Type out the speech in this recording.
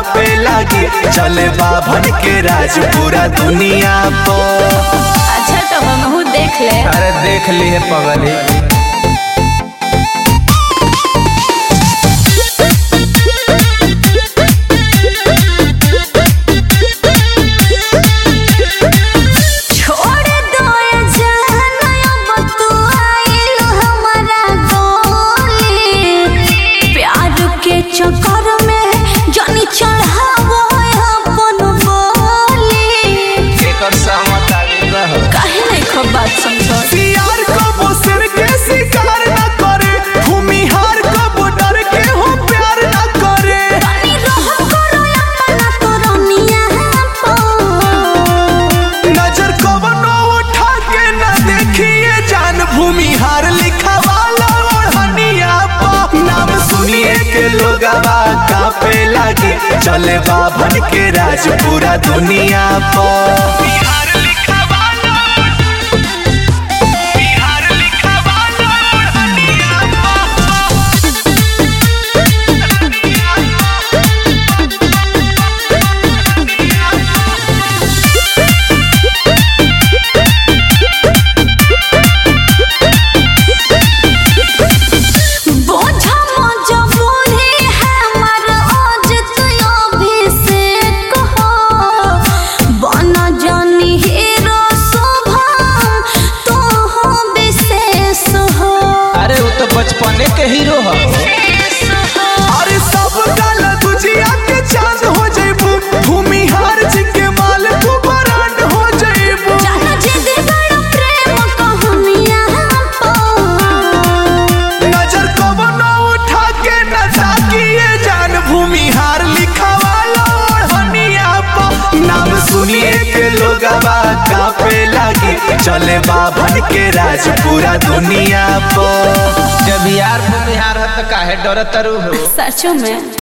कापे लागी चले बाभन के राज पूरा दुनिया पर। अच्छा तो हमहू देख ले। अरे देख ली है पगली। चक्कर में जानी चढ़ावो अपन बोली एकर सहमत आगे रह काहे नहीं खूब बात समझो। सियार को बोसर के शिकार ना करे, भूमिहार को बॉर्डर के हो प्यार ना करे। पानी रह करो अपना तोरनिया पर नजर कवनो उठा के ना देखिए जान भूमिहार लिखा वाला ओढ़निया पर। नाम सुनिए के लोगवा कापे लागी चले बाभन के राज पूरा दुनिया पर। बचपने के हीरो हो। अरे सब गल दुजिया के चांद हो जइबू, भूमिहार जी के माल तू ब्रांड हो जइबू। जाना जे दे बड़ा प्रेम कहानियां पर नजर कवनो उठा के न ताकिए जान भूमिहार लिखा वाला ओढ़निया पर। नाम सुनिए के लोगवा कापे लागी चले बाभन के राज पूरा दुनिया पर। जब यार भूमिहार हो तो काहे डरत रू हो। सचो में।